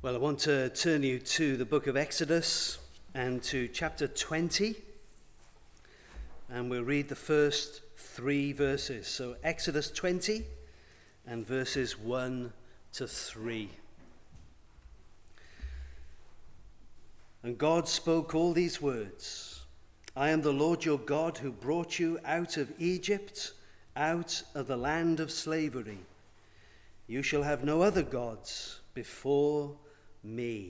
Well, I want to turn you to the book of Exodus and to chapter 20. And we'll read the first 3 verses. So Exodus 20 and verses 1 to 3. And God spoke all these words. I am the Lord your God who brought you out of Egypt, out of the land of slavery. You shall have no other gods before me.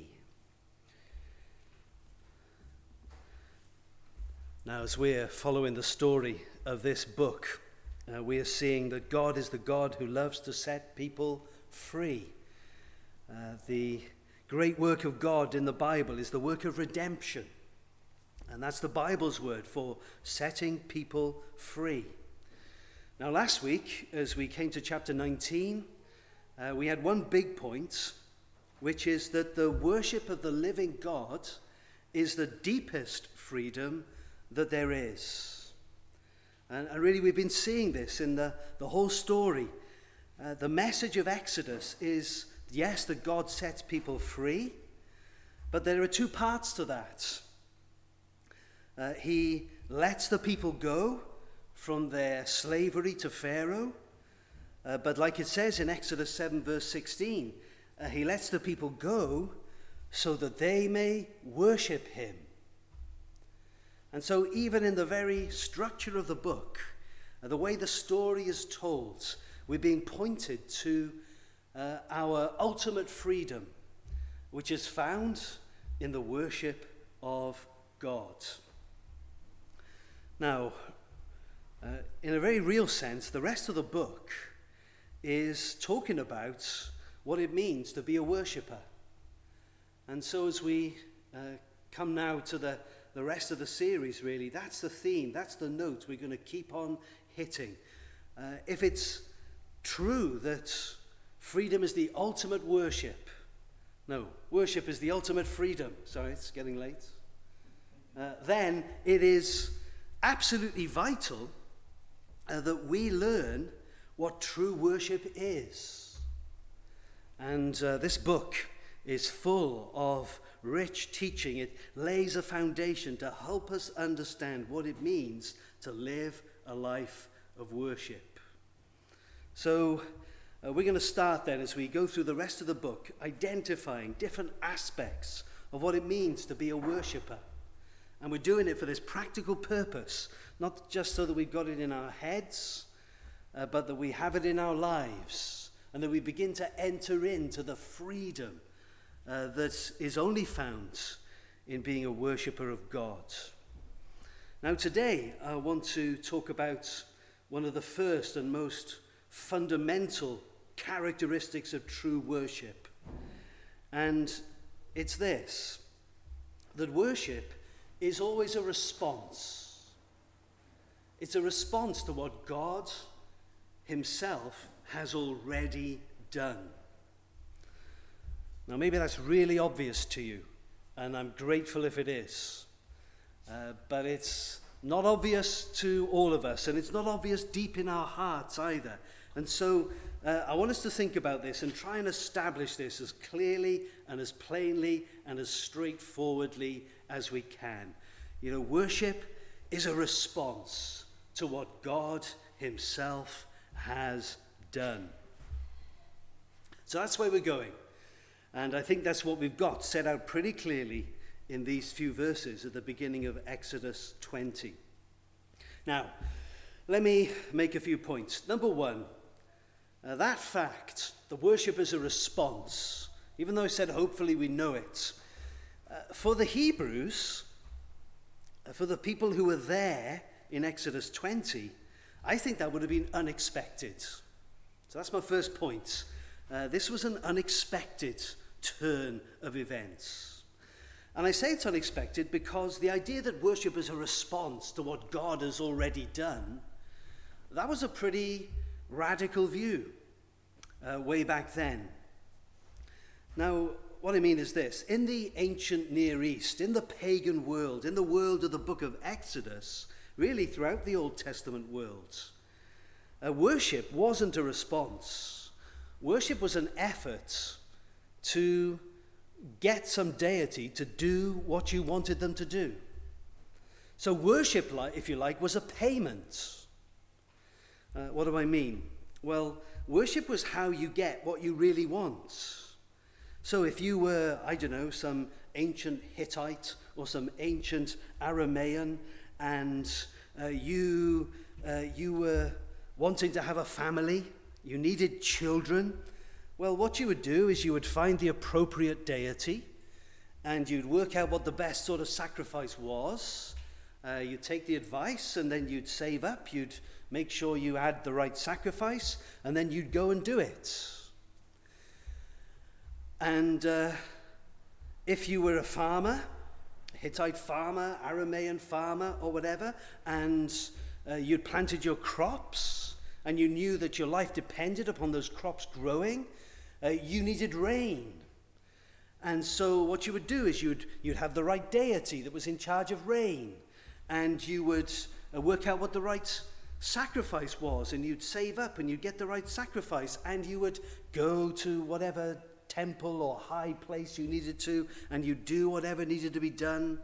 Now, as we're following the story of this book, we are seeing that God is the God who loves to set people free. The great work of God in the Bible is the work of redemption. And that's the Bible's word for setting people free. Now, last week, as we came to chapter 19, we had one big point, which is that the worship of the living God is the deepest freedom that there is. And really, we've been seeing this in the whole story. The message of Exodus is, yes, that God sets people free, but there are 2 parts to that. He lets the people go from their slavery to Pharaoh, but like it says in Exodus 7 verse 16, he lets the people go so that they may worship him. And so even in the very structure of the book, the way the story is told, we're being pointed to our ultimate freedom, which is found in the worship of God. Now, in a very real sense, the rest of the book is talking about what it means to be a worshipper. And so as we come now to the rest of the series, really, that's the theme, that's the note we're going to keep on hitting. If it's true that freedom is the ultimate worship, worship is the ultimate freedom, sorry, it's getting late, then it is absolutely vital that we learn what true worship is. And this book is full of rich teaching. It lays a foundation to help us understand what it means to live a life of worship. So we're going to start then, as we go through the rest of the book, identifying different aspects of what it means to be a worshipper. And we're doing it for this practical purpose, not just so that we've got it in our heads, but that we have it in our lives, and that we begin to enter into the freedom that is only found in being a worshipper of God. Now today, I want to talk about one of the first and most fundamental characteristics of true worship. And it's this, that worship is always a response. It's a response to what God himself has already done. Now, maybe that's really obvious to you, and I'm grateful if it is. But it's not obvious to all of us, and it's not obvious deep in our hearts either. And so I want us to think about this and try and establish this as clearly and as plainly and as straightforwardly as we can. You know, worship is a response to what God himself has done. So that's where we're going. And I think that's what we've got set out pretty clearly in these few verses at the beginning of Exodus 20. Now, let me make a few points. Number 1, that fact, the worship is a response, even though I said hopefully we know it. For the Hebrews, for the people who were there in Exodus 20, I think that would have been unexpected. So that's my first point. This was an unexpected turn of events. And I say it's unexpected because the idea that worship is a response to what God has already done, that was a pretty radical view way back then. Now, what I mean is this. In the ancient Near East, in the pagan world, in the world of the book of Exodus, really throughout the Old Testament world, worship wasn't a response. Worship was an effort to get some deity to do what you wanted them to do. So worship, if you like, was a payment. What do I mean? Well, worship was how you get what you really want. So if you were, I don't know, some ancient Hittite or some ancient Aramaean, and you were wanting to have a family, you needed children, well, what you would do is you would find the appropriate deity, and you'd work out what the best sort of sacrifice was. You'd take the advice, and then you'd save up, you'd make sure you had the right sacrifice, and then you'd go and do it. And if you were a farmer, a Hittite farmer, Aramaean farmer, or whatever, and you'd planted your crops, and you knew that your life depended upon those crops growing, you needed rain. And so what you would do is you'd have the right deity that was in charge of rain, and you would work out what the right sacrifice was, and you'd save up and you'd get the right sacrifice, and you would go to whatever temple or high place you needed to, and you'd do whatever needed to be done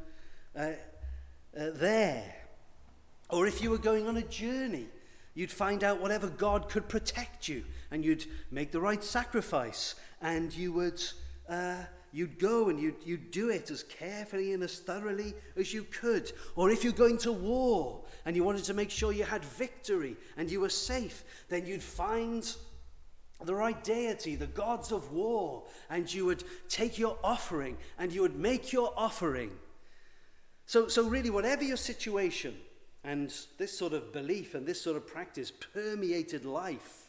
there. Or if you were going on a journey, you'd find out whatever God could protect you, and you'd make the right sacrifice, and you would you'd go and you'd do it as carefully and as thoroughly as you could. Or if you're going to war and you wanted to make sure you had victory and you were safe, then you'd find the right deity, the gods of war, and you would take your offering and you would make your offering. So really, whatever your situation, and this sort of belief and this sort of practice permeated life,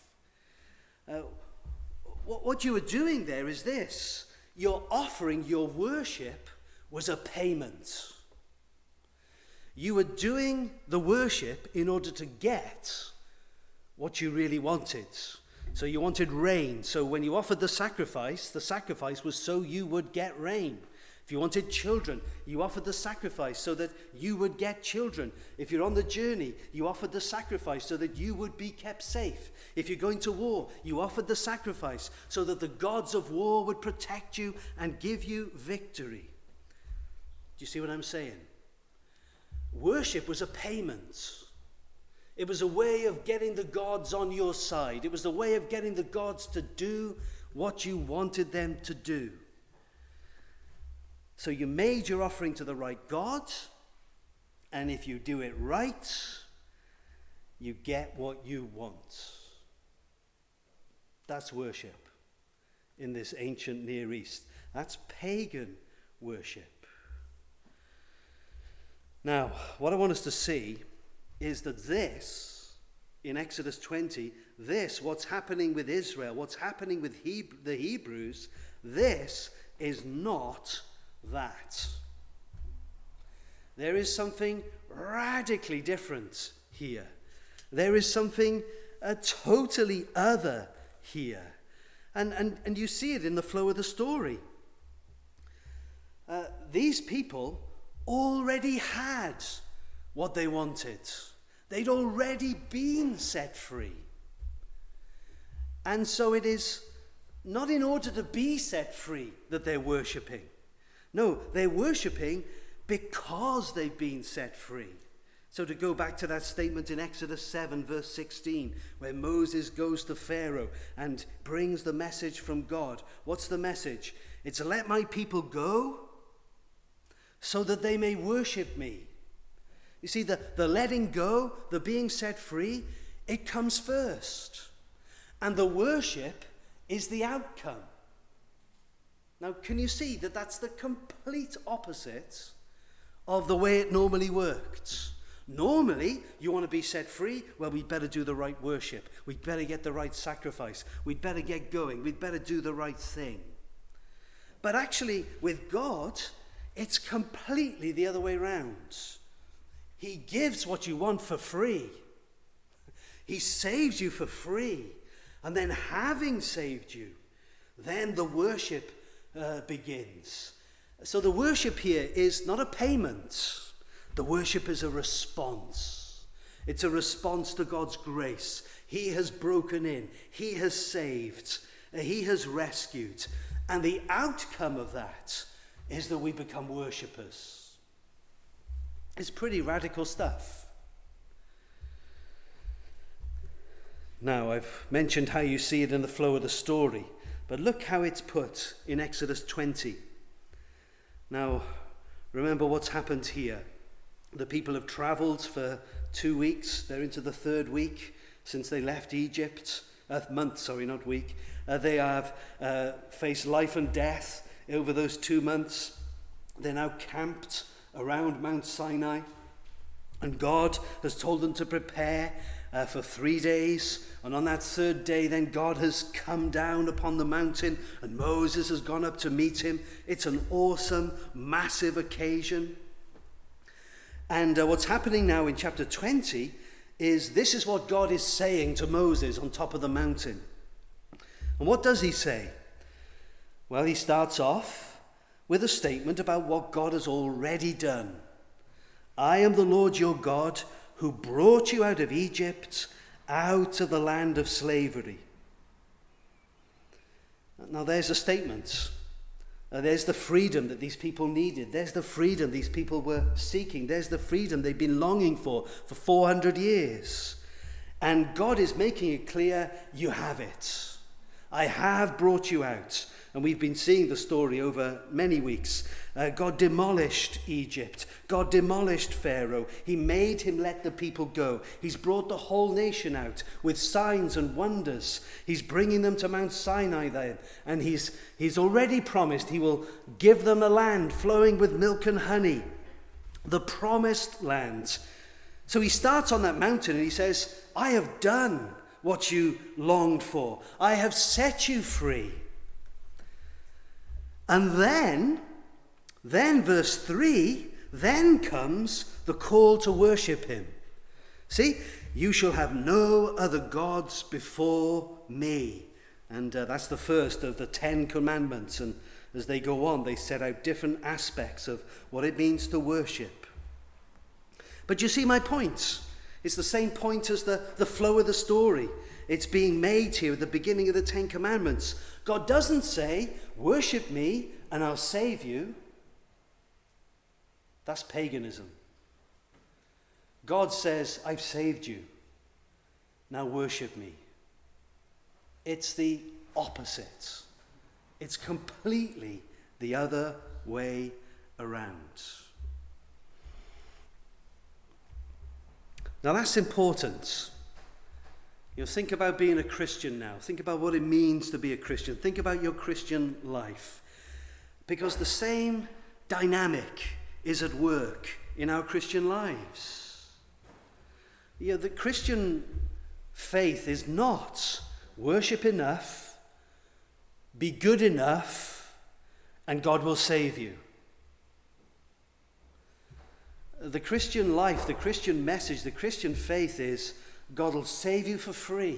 what you were doing there is this: your offering, your worship, was a payment. You were doing the worship in order to get what you really wanted. So you wanted rain. So when you offered the sacrifice was so you would get rain. If you wanted children, you offered the sacrifice so that you would get children. If you're on the journey, you offered the sacrifice so that you would be kept safe. If you're going to war, you offered the sacrifice so that the gods of war would protect you and give you victory. Do you see what I'm saying? Worship was a payment. It was a way of getting the gods on your side. It was a way of getting the gods to do what you wanted them to do. So you made your offering to the right God, and if you do it right, you get what you want. That's worship in this ancient Near East. That's pagan worship. Now, what I want us to see is that this, in Exodus 20, this, what's happening with Israel, what's happening with the Hebrews, this is not that. There is something radically different here. There is something totally other here. And you see it in the flow of the story. These people already had what they wanted. They'd already been set free. And so it is not in order to be set free that they're worshipping. No, they're worshipping because they've been set free. So to go back to that statement in Exodus 7, verse 16, where Moses goes to Pharaoh and brings the message from God. What's the message? It's let my people go so that they may worship me. You see, the letting go, the being set free, it comes first. And the worship is the outcome. Now, can you see that that's the complete opposite of the way it normally worked? Normally, you want to be set free? Well, we'd better do the right worship. We'd better get the right sacrifice. We'd better get going. We'd better do the right thing. But actually, with God, it's completely the other way around. He gives what you want for free. He saves you for free. And then having saved you, then the worship begins. So the worship here is not a payment. The worship is a response. It's a response to God's grace. He has broken in. He has saved. He has rescued. And the outcome of that is that we become worshippers. It's pretty radical stuff. Now, I've mentioned how you see it in the flow of the story, but look how it's put in Exodus 20. Now, remember what's happened here. The people have traveled for 2 weeks. They're into the third week since they left Egypt. Month, sorry, not week. They have faced life and death over those 2 months. They're now camped around Mount Sinai. And God has told them to prepare for 3 days. And on that third day, then God has come down upon the mountain and Moses has gone up to meet him. It's an awesome, massive occasion. And what's happening now in chapter 20 is this is what God is saying to Moses on top of the mountain. And what does he say? Well, he starts off with a statement about what God has already done. I am the Lord your God who brought you out of Egypt, out of the land of slavery. Now there's a statement. There's the freedom that these people needed. There's the freedom these people were seeking. There's the freedom they've been longing for 400 years. And God is making it clear, you have it. I have brought you out. And we've been seeing the story over many weeks. God demolished Egypt. God demolished Pharaoh. He made him let the people go. He's brought the whole nation out with signs and wonders. He's bringing them to Mount Sinai then. And he's already promised he will give them a land flowing with milk and honey. The promised land. So he starts on that mountain and he says, I have done what you longed for. I have set you free. And then verse 3, then comes the call to worship him. See, you shall have no other gods before me. And that's the first of the 10 commandments. And as they go on, they set out different aspects of what it means to worship. But you see my point. It's the same point as the flow of the story. It's being made here at the beginning of the 10 commandments. God doesn't say, worship me and I'll save you. That's paganism. God says, I've saved you. Now worship me. It's the opposite. It's completely the other way around. Now that's important. Think about being a Christian now. Think about what it means to be a Christian. Think about your Christian life. Because the same dynamic is at work in our Christian lives. The Christian faith is not worship enough, be good enough, and God will save you. The Christian life, the Christian message, the Christian faith is God will save you for free.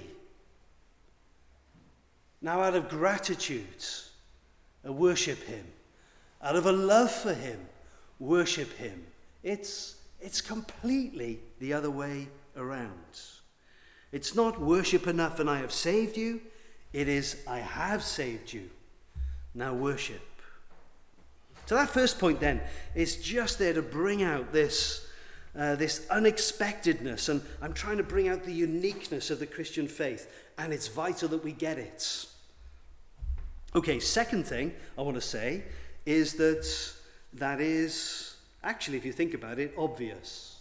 Now, out of gratitude, worship him. Out of a love for him, worship him. It's completely the other way around. It's not worship enough and I have saved you. It is I have saved you. Now worship. So that first point then is just there to bring out this unexpectedness, and I'm trying to bring out the uniqueness of the Christian faith, and it's vital that we get it. Okay, second thing I want to say is that is, actually, if you think about it, obvious.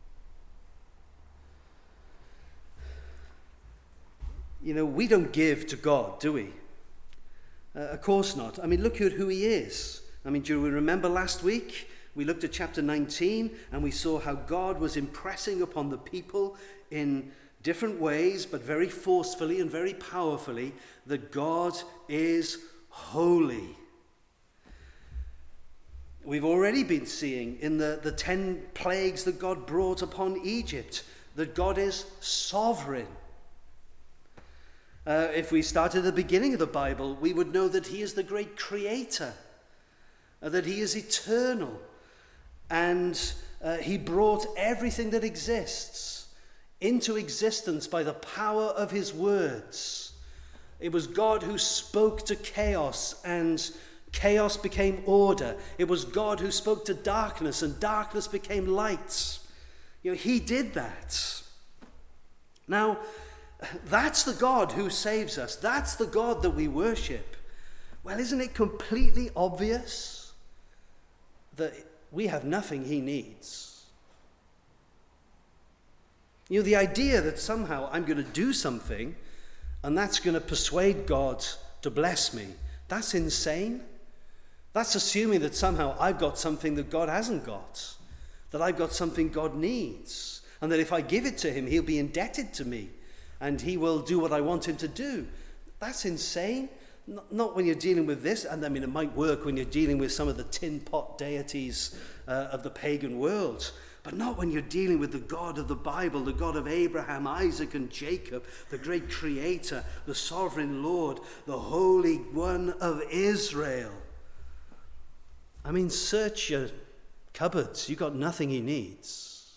We don't give to God, do we? Of course not. Look at who he is. Do you remember last week? We looked at chapter 19 and we saw how God was impressing upon the people in different ways, but very forcefully and very powerfully, that God is holy. We've already been seeing in the 10 plagues that God brought upon Egypt that God is sovereign. If we start at the beginning of the Bible, we would know that he is the great creator, that he is eternal, and he brought everything that exists into existence by the power of his words. It was God who spoke to chaos, and chaos became order. It was God who spoke to darkness, and darkness became light. He did that. Now, that's the God who saves us. That's the God that we worship. Well, isn't it completely obvious that we have nothing he needs? The idea that somehow I'm going to do something and that's going to persuade God to bless me, that's insane. That's assuming that somehow I've got something that God hasn't got, that I've got something God needs, and that if I give it to him, he'll be indebted to me and he will do what I want him to do. That's insane. Not when you're dealing with this, and I mean it might work when you're dealing with some of the tin pot deities of the pagan world, but not when you're dealing with the God of the Bible, the God of Abraham, Isaac, and Jacob, the great creator, the sovereign Lord, the Holy One of Israel. I mean, search your cupboards. You've got nothing he needs.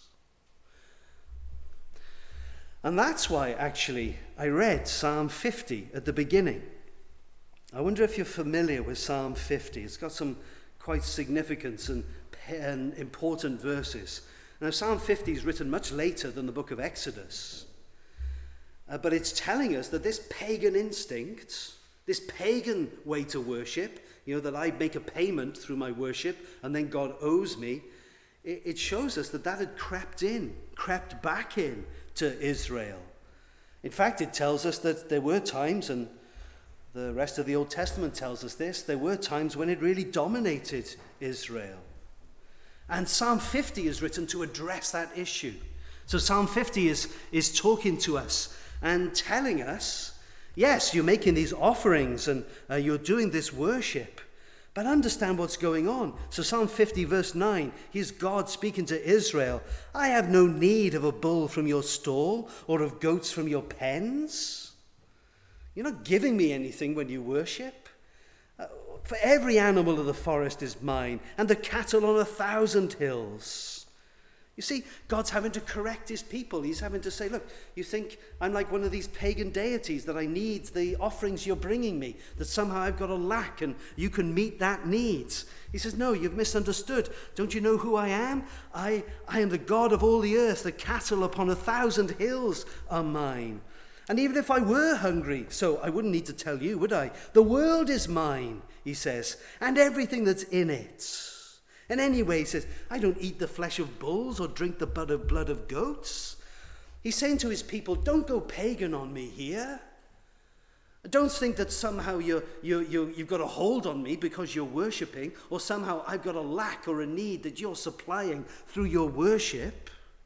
And that's why, actually, I read Psalm 50 at the beginning. I wonder if you're familiar with Psalm 50. It's got some quite significant and important verses. Now, Psalm 50 is written much later than the book of Exodus. But it's telling us that this pagan instinct, this pagan way to worship, that I make a payment through my worship and then God owes me, it shows us that had crept back in to Israel. In fact, it tells us that there were times, and the rest of the Old Testament tells us this, there were times when it really dominated Israel. And Psalm 50 is written to address that issue. So Psalm 50 is talking to us and telling us, yes, you're making these offerings and you're doing this worship, but understand what's going on. So Psalm 50 verse 9, here's God speaking to Israel. I have no need of a bull from your stall or of goats from your pens. You're not giving me anything when you worship. For every animal of the forest is mine, and the cattle on 1,000 hills. You see, God's having to correct his people. He's having to say, look, you think I'm like one of these pagan deities, that I need the offerings you're bringing me, that somehow I've got a lack and you can meet that need. He says, no, you've misunderstood. Don't you know who I am? I am the God of all the earth. The cattle upon 1,000 hills are mine. And even if I were hungry, so I wouldn't need to tell you, would I? The world is mine, he says, and everything that's in it. And anyway, he says, I don't eat the flesh of bulls or drink the blood of goats. He's saying to his people, don't go pagan on me here. Don't think that somehow you've got a hold on me because you're worshipping, or somehow I've got a lack or a need that you're supplying through your worship.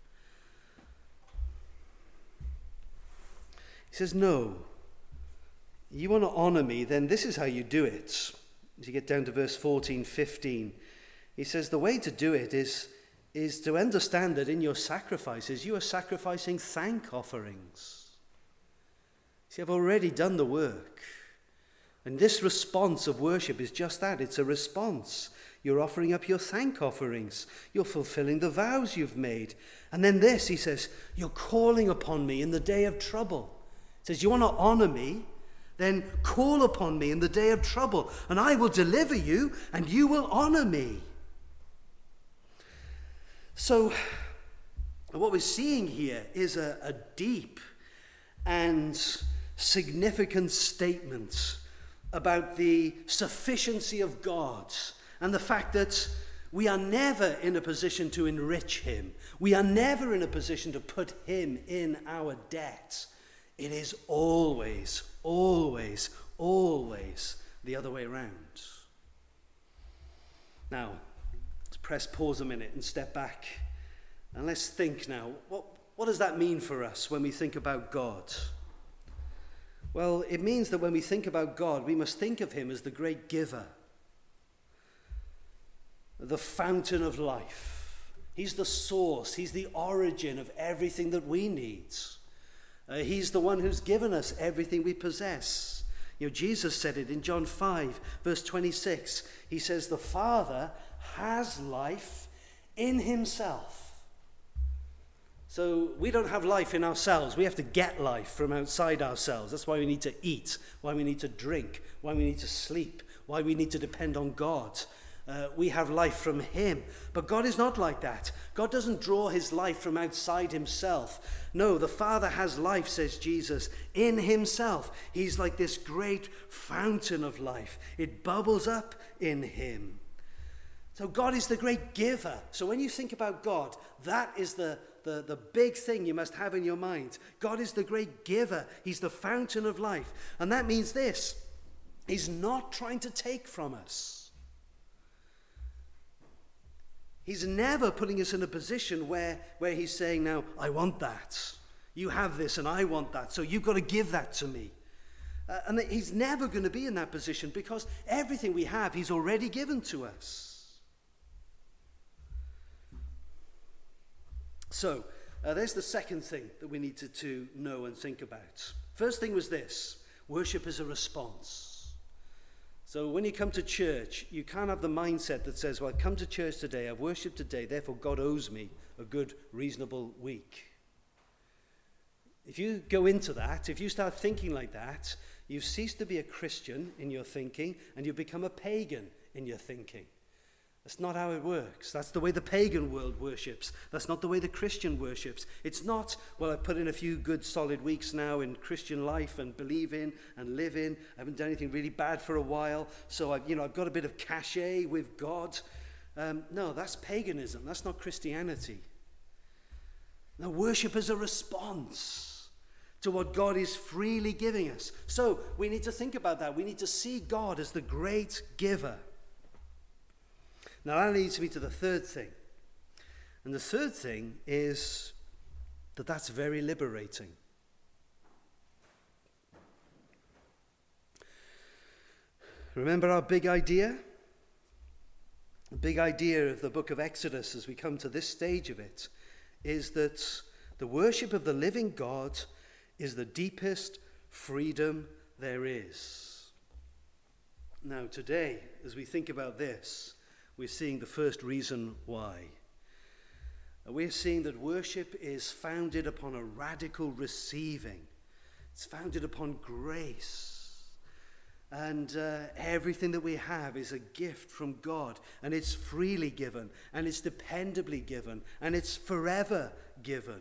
He says, no, you want to honor me, then this is how you do it. As you get down to verse 14, 15, he says the way to do it is to understand that in your sacrifices, you are sacrificing thank offerings. See, I've already done the work. And this response of worship is just that. It's a response. You're offering up your thank offerings. You're fulfilling the vows you've made. And then this, he says, you're calling upon me in the day of trouble. He says, you want to honor me? Then call upon me in the day of trouble, and I will deliver you, and you will honor me. So what we're seeing here is a deep and significant statement about the sufficiency of God and the fact that we are never in a position to enrich him. We are never in a position to put him in our debt. It is always, always, always the other way around. Now, let's press pause a minute and step back. And let's think now, what does that mean for us when we think about God? Well, it means that when we think about God, we must think of him as the great giver, the fountain of life. He's the source. He's the origin of everything that we need. He's the one who's given us everything we possess. Jesus said it in John 5, verse 26. He says, the Father has life in himself. So we don't have life in ourselves. We have to get life from outside ourselves. That's why we need to eat, why we need to drink, why we need to sleep, why we need to depend on God. We have life from him. But God is not like that. God doesn't draw his life from outside himself. No, the Father has life, says Jesus, in himself. He's like this great fountain of life. It bubbles up in him. So God is the great giver. So when you think about God, that is the big thing you must have in your mind. God is the great giver. He's the fountain of life. And that means this: he's not trying to take from us. He's never putting us in a position where he's saying, now, I want that. You have this and I want that, so you've got to give that to me. And he's never going to be in that position, because everything we have, he's already given to us. So, there's the second thing that we needed to know and think about. First thing was this: worship is a response. So when you come to church, you can't have the mindset that says, well, I've come to church today, I've worshipped today, therefore God owes me a good, reasonable week. If you go into that, if you start thinking like that, you've ceased to be a Christian in your thinking, and you become a pagan in your thinking. That's not how it works. That's the way the pagan world worships. That's not the way the Christian worships. It's not, well, I've put in a few good solid weeks now in Christian life and believe in and live in. I haven't done anything really bad for a while, so I've got a bit of cachet with God. No, that's paganism. That's not Christianity. No, worship is a response to what God is freely giving us. So we need to think about that. We need to see God as the great giver. Now that leads me to the third thing. And the third thing is that that's very liberating. Remember our big idea? The big idea of the book of Exodus, as we come to this stage of it, is that the worship of the living God is the deepest freedom there is. Now today, as we think about this, we're seeing the first reason why. We're seeing that worship is founded upon a radical receiving. It's founded upon grace. And everything that we have is a gift from God. And it's freely given. And it's dependably given. And it's forever given.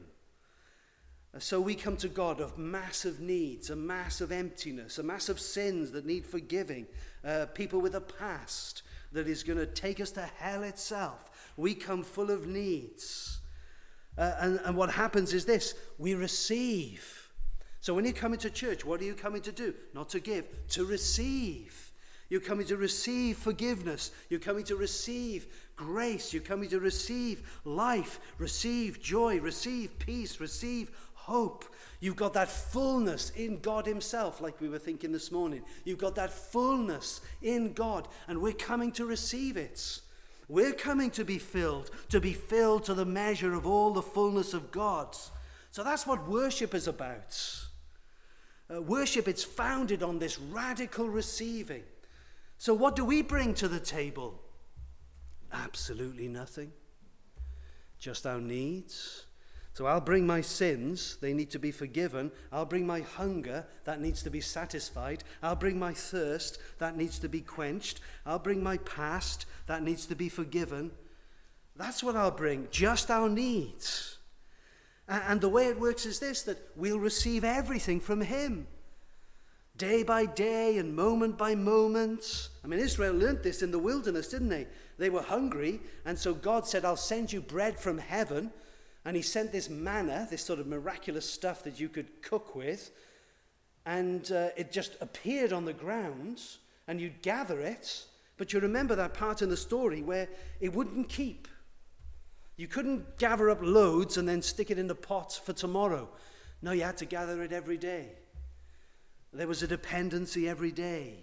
So we come to God of massive needs, a massive emptiness, a massive sins that need forgiving, people with a past that is going to take us to hell itself. We come full of needs. And what happens is this: we receive. So when you come into church, what are you coming to do? Not to give, to receive. You're coming to receive forgiveness. You're coming to receive grace. You're coming to receive life, receive joy, receive peace, receive hope. You've got that fullness in God himself, like we were thinking this morning. You've got that fullness in God, and we're coming to receive it. We're coming to be filled to the measure of all the fullness of God. So that's what worship is about. Worship, it's founded on this radical receiving. So what do we bring to the table? Absolutely nothing. Just our needs. So I'll bring my sins, they need to be forgiven. I'll bring my hunger, that needs to be satisfied. I'll bring my thirst, that needs to be quenched. I'll bring my past, that needs to be forgiven. That's what I'll bring, just our needs. And the way it works is this, that we'll receive everything from him. Day by day and moment by moment. I mean, Israel learned this in the wilderness, didn't they? They were hungry, and so God said, I'll send you bread from heaven. And he sent this manna, this sort of miraculous stuff that you could cook with, and it just appeared on the ground, and you'd gather it, but you remember that part in the story where it wouldn't keep. You couldn't gather up loads and then stick it in the pot for tomorrow. No, you had to gather it every day. There was a dependency every day.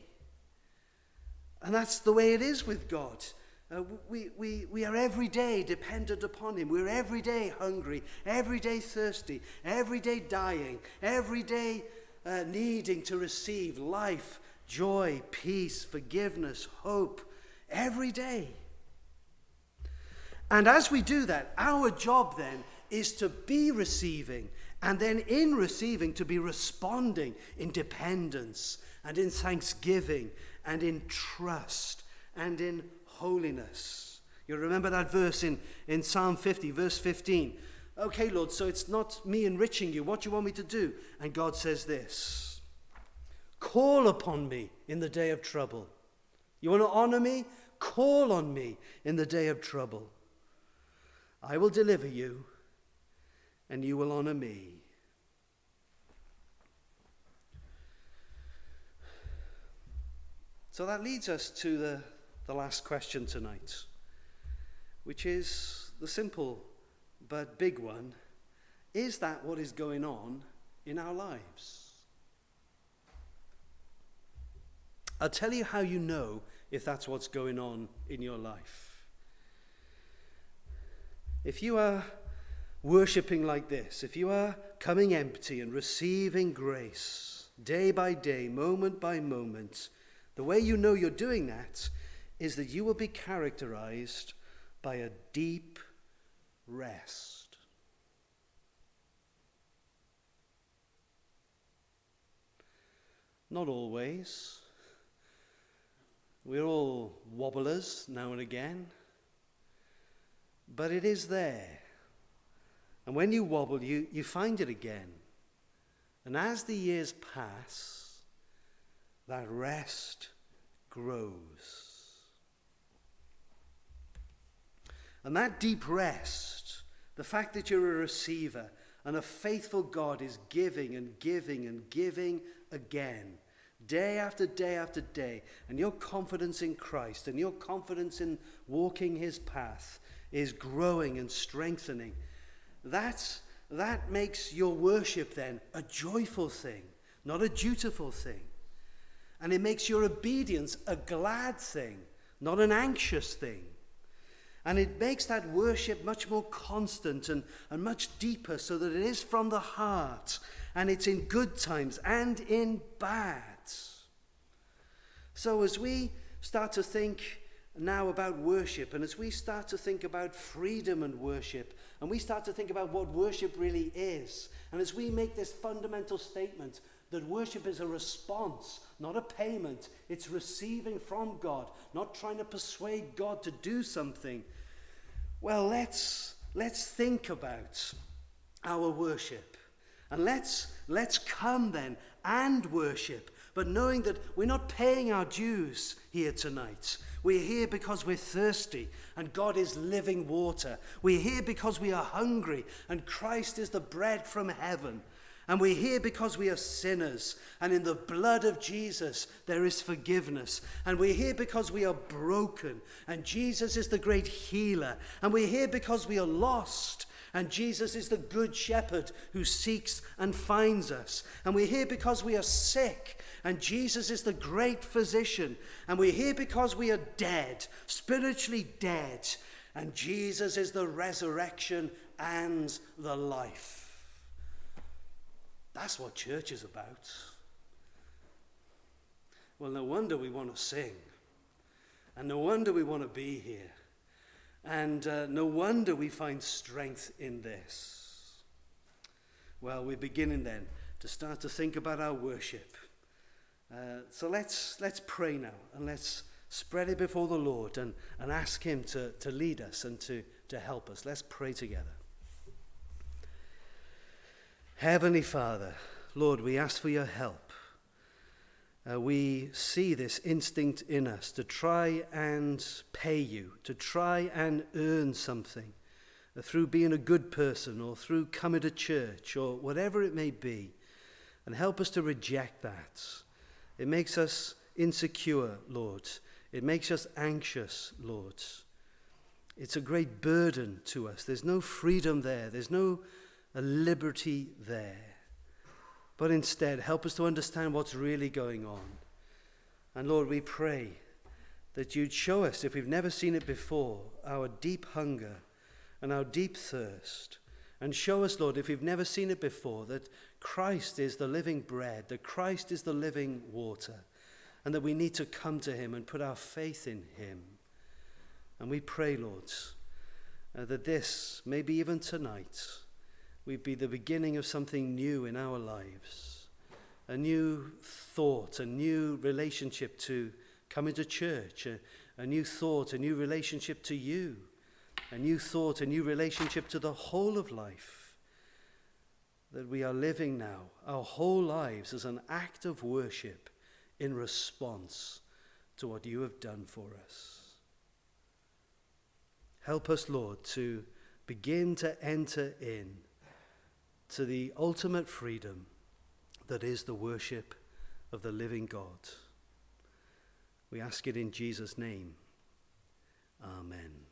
And that's the way it is with God. We are every day dependent upon him. We're every day hungry, every day thirsty, every day dying, every day needing to receive life, joy, peace, forgiveness, hope, every day. And as we do that, our job then is to be receiving, and then in receiving to be responding in dependence and in thanksgiving and in trust and in holiness. You remember that verse in Psalm 50, verse 15. Okay, Lord, so it's not me enriching you. What do you want me to do? And God says this: call upon me in the day of trouble. You want to honor me? Call on me in the day of trouble. I will deliver you, and you will honor me. So that leads us to the last question tonight, which is the simple but big one. Is that what is going on in our lives? I'll tell you how you know if that's what's going on in your life. If you are worshipping like this, if you are coming empty and receiving grace day by day, moment by moment, the way you know you're doing that is that you will be characterized by a deep rest. Not always. We're all wobblers now and again, but it is there. And when you wobble, you find it again. And as the years pass, that rest grows. And that deep rest, the fact that you're a receiver and a faithful God is giving and giving and giving again, day after day after day, and your confidence in Christ and your confidence in walking his path is growing and strengthening. That makes your worship then a joyful thing, not a dutiful thing. And it makes your obedience a glad thing, not an anxious thing. And it makes that worship much more constant and much deeper, so that it is from the heart, and it's in good times and in bad. So as we start to think now about worship, and as we start to think about freedom and worship, and we start to think about what worship really is, and as we make this fundamental statement that worship is a response, not a payment, it's receiving from God, not trying to persuade God to do something, well, let's think about our worship. And let's come then and worship, but knowing that we're not paying our dues here tonight. We're here because we're thirsty and God is living water. We're here because we are hungry and Christ is the bread from heaven. And we're here because we are sinners, and in the blood of Jesus there is forgiveness. And we're here because we are broken, and Jesus is the great healer. And we're here because we are lost, and Jesus is the good shepherd who seeks and finds us. And we're here because we are sick, and Jesus is the great physician. And we're here because we are dead, spiritually dead, and Jesus is the resurrection and the life. That's what church is about. Well, no wonder we want to sing. And no wonder we want to be here. And no wonder we find strength in this. Well, we're beginning then to start to think about our worship. So let's pray now, and let's spread it before the Lord and ask him to lead us and to help us. Let's pray together. Heavenly Father, Lord, we ask for your help. We see this instinct in us to try and pay you, to try and earn something through being a good person or through coming to church or whatever it may be. And help us to reject that. It makes us insecure, Lord. It makes us anxious, Lord. It's a great burden to us. There's no freedom there. There's no liberty there. But instead, help us to understand what's really going on. And Lord, we pray that you'd show us, if we've never seen it before, our deep hunger and our deep thirst. And show us, Lord, if we've never seen it before, that Christ is the living bread, that Christ is the living water, and that we need to come to him and put our faith in him. And we pray, Lord, that this, maybe even tonight, would be the beginning of something new in our lives. A new thought, a new relationship to coming to church, a new thought, a new relationship to you, a new thought, a new relationship to the whole of life. That we are living now, our whole lives, as an act of worship in response to what you have done for us. Help us, Lord, to begin to enter in to the ultimate freedom that is the worship of the living God. We ask it in Jesus' name. Amen.